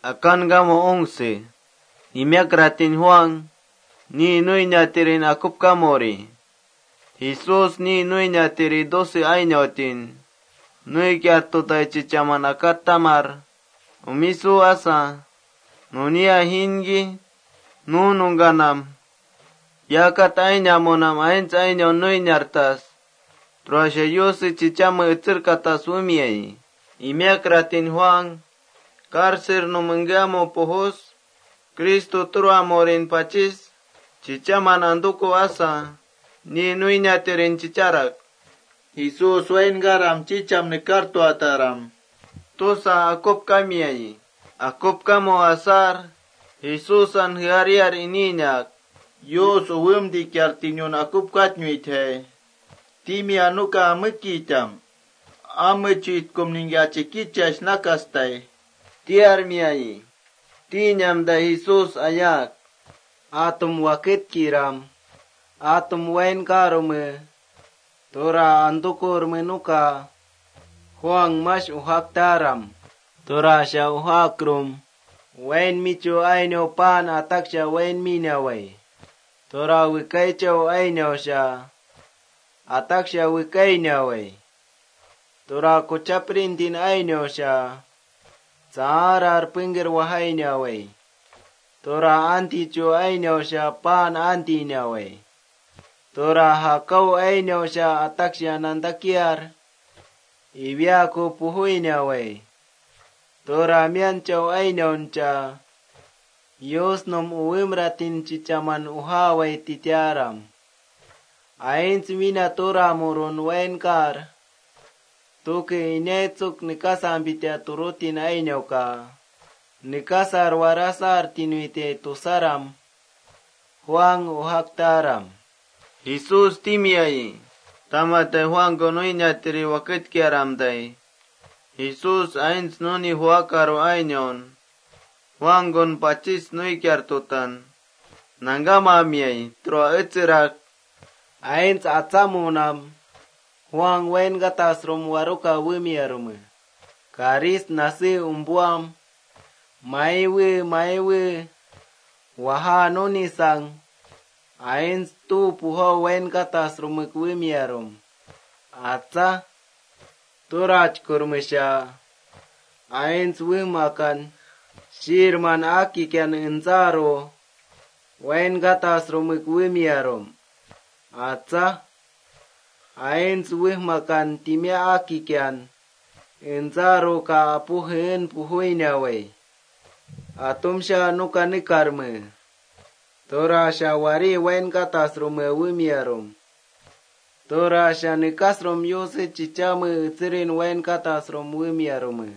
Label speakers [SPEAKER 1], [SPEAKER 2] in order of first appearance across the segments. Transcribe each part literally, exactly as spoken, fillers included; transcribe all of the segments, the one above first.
[SPEAKER 1] akan gamo onse. Imiakratin Juan, ni nui nyatirin akup kamori. Jesus ni nui nyatiri dosi ainyotin. Nui kiatutay chichaman akat tamar. Umisu asa. Nunia hingi. Nunungganam. Yakat ainyamonam ains ainyo nui nyartas. Trasya yosi chichama itzir katas umiyay. Imiakratin Juan. Karsir numenggamo pohos. Kristo turu amorin pacis. Chichaman anduko asa. Ni nui nyatirin chicharak.
[SPEAKER 2] Jesus wain garam chicham ni kartu ataram.
[SPEAKER 1] Tosa akop kamiyay. Akop kamo asar. Jesus an hiariar ininyak.
[SPEAKER 2] Yos uwim di kiartinyon akop katnyuithe. Timi anuka amikitam. Amikit kumningya chikichas nakastay.
[SPEAKER 1] Tiar miyay. Tinyam da Jesus ayak. Atum wakit kiram. Atum wain karume. Tora antukur menuka. Huang mas uhak taram. Tora siya uhakrum. Wain micho ainyo pan atak siya wain minaway. Tora wikay chow ainyo siya. Atak siya wikay naway. Tora kuchaprin din ainyo siya. Saarar pinggir wahay naway. Tora anti cho ainyo siya pan anti naway. Tora hakaw ainyo siya atak siya nandakiar. Ibiako puhuy naway. Tora mian chow ainyo siya. Yos nom uwimratin chichaman uhaway titiaram. Ains mina tora moron wain kar. Tuke inetsuk nikasambitya turutin ainyo ka. Nikasar warasar tinuite tusaram. Huang uhaktaram. Jesus timiyay. Tamatay Juan gonoy nyatiri wakit kiaramday. Jesus ains noni huakaro ainyon. Juan gon pacis nui kiartutan. Nangamamiyay. Troa etzirak. Ains atsamunam. Juan wain gatasrum waruka wimiarum. Karis nasi umbuam. Maiwe maiwe. Waha noni sang. Ains tu puho wain gatasrum wimiarum. Atsa. Turaj kurmisya. Ains wimakan. Shirman aki kian inzaro. Wain gatasrum wimiarum. Atsa. Ains wih makan timya aki kian. Inzaro ka apuhin puhuy naway. Atum siya nuka nikarme. Tora siya wari wain katasrume wimiarum. Tora siya nikasrum yose chichame itsirin wain katasrum wimiarume.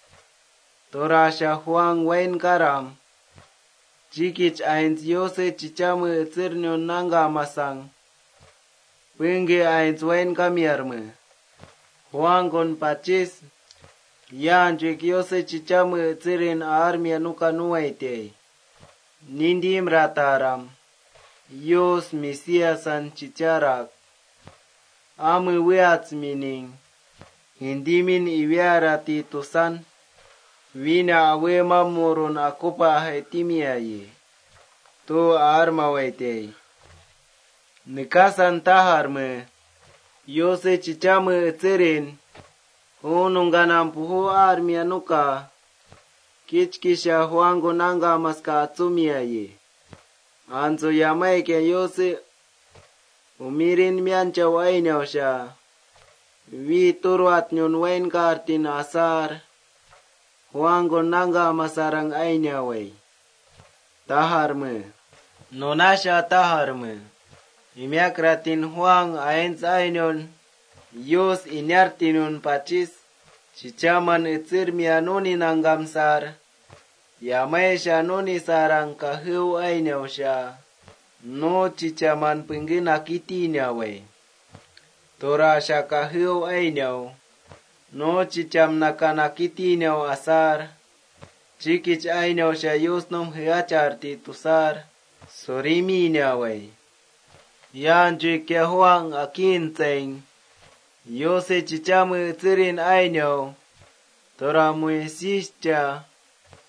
[SPEAKER 1] Tora siya huang wain karam. Chikich ains yose chichame itsirnyon nanga masang. Pingi ains wain kamiarme. Huang kon pacis. Yan jik yose chichame tsirin armia nuka nuwaite. Nindim rataram. Yos misiasan chicharak. Ame weats mining. Hindimin iwiarati tusan. Wina awe mamurun akupa hetimiaye. To arma waite. Nikasan taharme. Yose chichame tsirin. Hununganam puhu armia nuka. Kichkisha huango nanga maska atsumiaye. Anzo yamaike yose. Umirin miancha wainyaw siya. Wi turuat nyon wain kartin asar. Huango nanga masarang ainyaway. Taharme. Nonasya taharme. Imiakratin huang ains ainyon. Yos inyartinun pacis. Chichaman itzir mianoni nangamsar. Yamay siya noni sarang kahiw ainyaw siya. No chichaman pinggin nakiti niyaway. Tora siya kahiw ainyaw. No chicham nakanakiti niyaw asar. Chikich ainyaw siya yos nom hiacharti tusar. Sorimi niyaway. Yan jikya huang akintseng. Yose chichame tsirin ainyaw. Tora muisischa.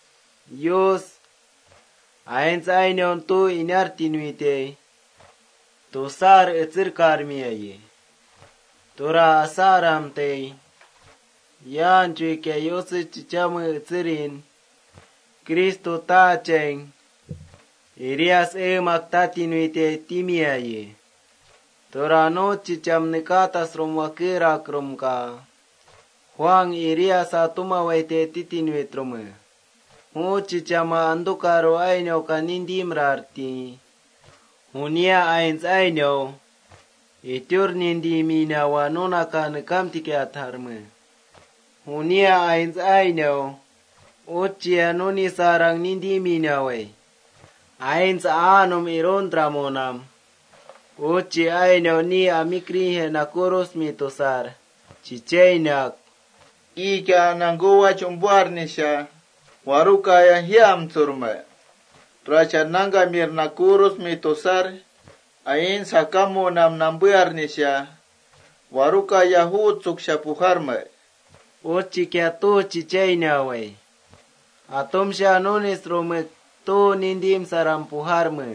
[SPEAKER 1] Yos ains ainion tu inartinuite tosar etzir karmiaye tora asaram te yan chuike yos chichamu etzirin Cristo tachen irias e maktatinuite timiaye tora no chicham nikatas romwakira kromka Juan irias atumawaite titinuitrome Hu chichama andukaro aino kanindimrarti Hunia ains aino itur nindimina wanona kan kamtike atharme Hunia ains aino Uchia nuni sarang nindimina we Ains anum irontramonam Uchi aino ni amikrihe nakuros mitosar Chicheinak
[SPEAKER 2] Ika nanguwa chumbuarnisha warukaya hiam turme racha nanga mirna kurus mitosar ain sakamo nam nambuarnisha warukaya hutsuk shapuharme
[SPEAKER 1] Uchi kia tu chicheina we Atomsha nonis romek tu nindim sarampuharme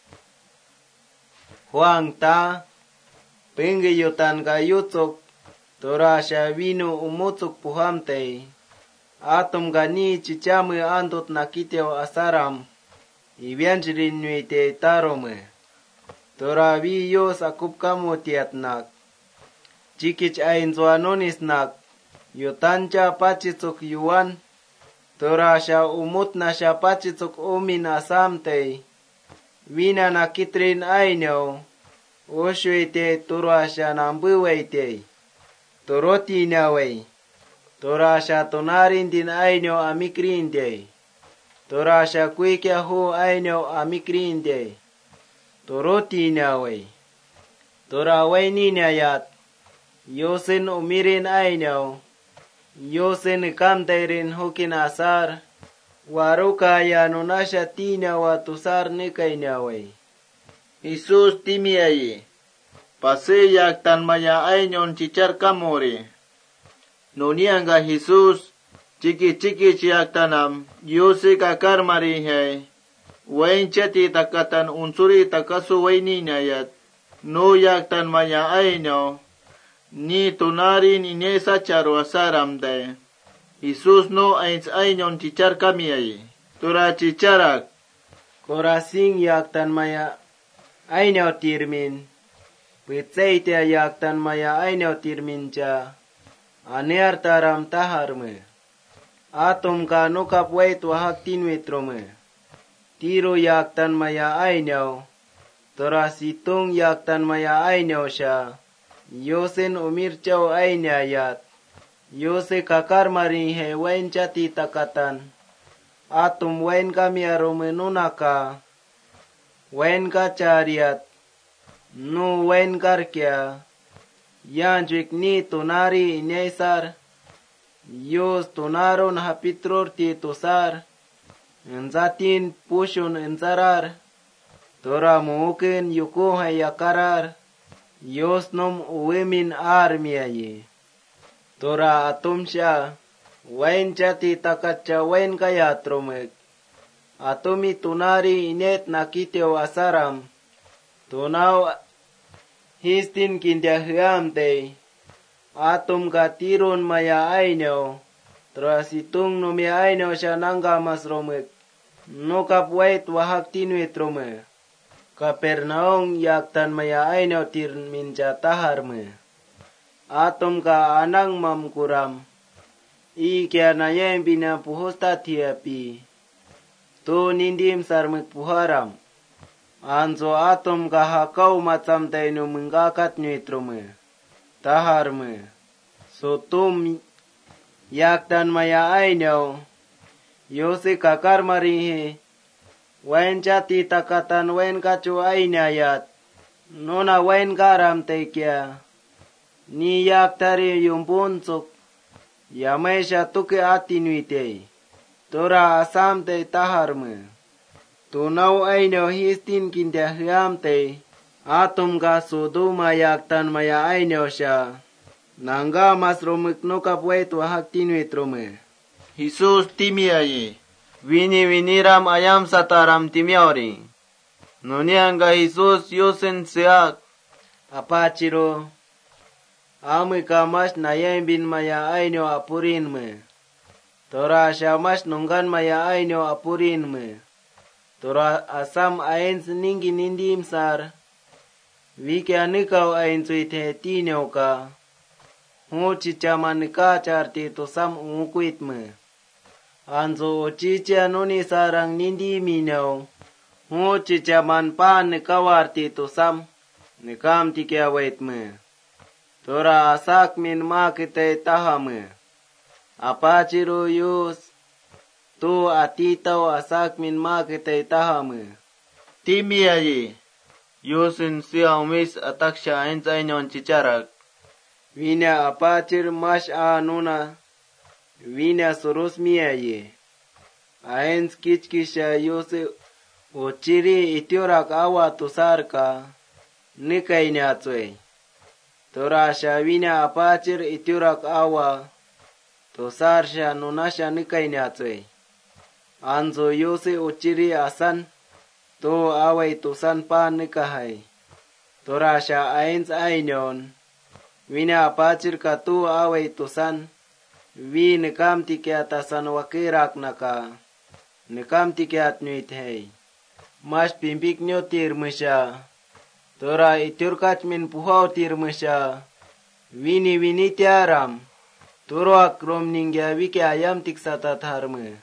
[SPEAKER 1] Huang ta Pengiyotan kayutsok Torasha vino umutsuk puhamte Atom gani chichame andot nakiteo asaram Ibianjirin nuite tarome Tora vi yos akupkamo tiatnak Chikich ainzwanonisnak Yotancha pachitsuk yuan Torasha umutnasha pachitsuk umin asamte Vina nakitrin aino Oshwete torasha nambuwaite Toroti nawe Torasha tonarin din aino amikrinde Torasha kuikya hu aino amikrinde Toroti nawe Torawai ninayat Yosen umirin aino Yosen kamtairin hukin asar Waruka ya nunasha tina wa tusar nikay nawe
[SPEAKER 2] Jesus timiaye pase yak tan maya ainion chichar kamore nonianga Jesus chiki chiki chiak tanam yose kakar mari hai wain chati takatan unsuri takasu waini nayat no yak tan maya aino ni tunari ni nesa charo asaram de Jesus no ains ainion chichar kamiaye tura chicharak
[SPEAKER 1] Korasing yak tan maya aino tirmin Pitseite yaktan maya aino tirmincha Anear taram taharme Atom ka nukap wait wahak tinwitrome Tiro yaktan maya aino Tora situng yaktan maya aino siya Yosen umirchaw ainayat Yose kakar marihe wain chati takatan Atom wain kami arome nunaka Wain ka chariat No wain karkya Yanjwik ni tunari inesar Yos tunaron hapitror ti tusar Enzatin pushun enzarar Tora muukin yukuha yakarar Yos nom uwemin armiaye Tora atumsya Wain chati takatcha wain kayatromek Atumi tunari inet nakiteo asaram Tunaw histin kindiahyamte Atum katiron maya aino Trasitung numi aino siya nangga masromek Nukap wait wahak tinwitrome Kapernaong yaktan maya aino tirmincha taharme Atum ka anang mamkuram Ikya nayem binapuhosta tiapi Tu nindim sarmek puharam Anzo atom kahakaw macam tayo mengkakat nyitrome. Taharme. Sotum yaktan maya ainaw. Yose kakar marihe. Wain chati takatan wain kacu ainayat. Nona wain karam tekya. Ni yaktari yung punsok. Yamay siya tuke atinuite. Tora asam te taharme. Tunaw ainaw histin kindahyamte, atom ka suduma yaktan maya ainaw siya, nangga mas rumik nukap wait wahak tinwitrome.
[SPEAKER 2] Jesus timiaye, Vini viniram ayam sataram timiauri. Nunianga Jesus yusen seak.
[SPEAKER 1] Apa ciro? Ami kamas nayem bin maya ainyo apurin me. Tora syamas nunggan maya ainyo apurin me. Tora asam ain seningi nindim sar. Wike anikau ain suite tinyo ka. Hu cicaman ka carti tosam ungukuit me. Anzo cica nuni sarang nindi minau. Hu cicaman pan nikawarti tosam. Nikam tikia wait me. Tora asak min makite tahame. Apa ciro yus. Tu atitau asak min makite tahame.
[SPEAKER 2] Timi ayi. Yusin siya umis ataksha ains ainyon cicarak.
[SPEAKER 1] Wina apa cir mas anuna. Wina surus miaye. Ains kichkisha yuse. Uchiri itiorak awa tusarka. Nikainya tsoy. Tora shawina apachir iturak awa. Tosar sha nunasha nikainya tsoy. Anzo yose uchiri asan. To away tusan pa nikahai. Tora sha ains ainyon. Wina apachir katu away tusan. Vi nikam tikiatasan wakirak naka. Nikam tikiat nuit hei. Mas pimpik nyo tirmusha. Tora iturkat min puhau tirmusha. Wini wini tiaram. Toro akrom ningya wiki ayam tiksata dharma.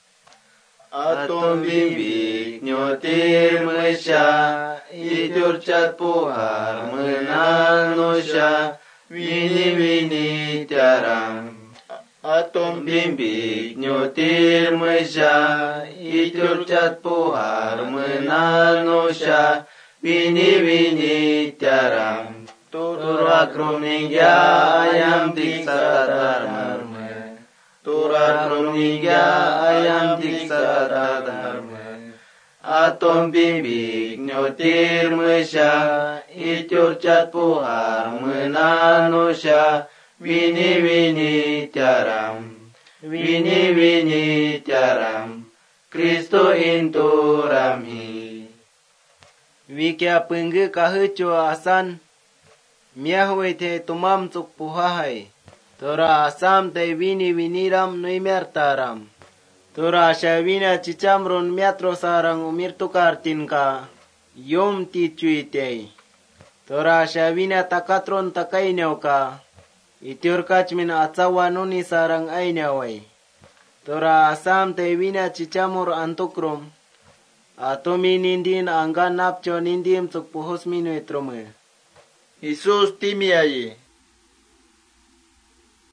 [SPEAKER 2] Atom bimbik nyotir mesya. Iturcat puhar menanusya. Wini wini tiaram. Atom bimbik nyotir mesya. Iturcat puhar menanusya. Wini wini tiaram. Turakrum ningya ayam tiksa dharma. Turakrum ningya ayam tiksa dharma. Atom bimbik nyotir mesya. Iturcat puhar menanusya. Wini wini tiaram. Wini wini tiaram. Kristo intu ramhi.
[SPEAKER 1] Wikia pengge kahecho asan. Miahwe te tumam tuk puhahai. Tora asam te wini winiram nuimertaram. Tora shawina chichamron miatro sarang umir tukartin ka. Yom ti chuitei. Tora shawina takatron takainyaw ka. Iturkach min atsawa nuni sarang ainyaway. Tora asam te wina chichamur antukrom. Atomi nindin anggan napcho nindim tuk puhos minuitrome.
[SPEAKER 2] Jesus timi ayi.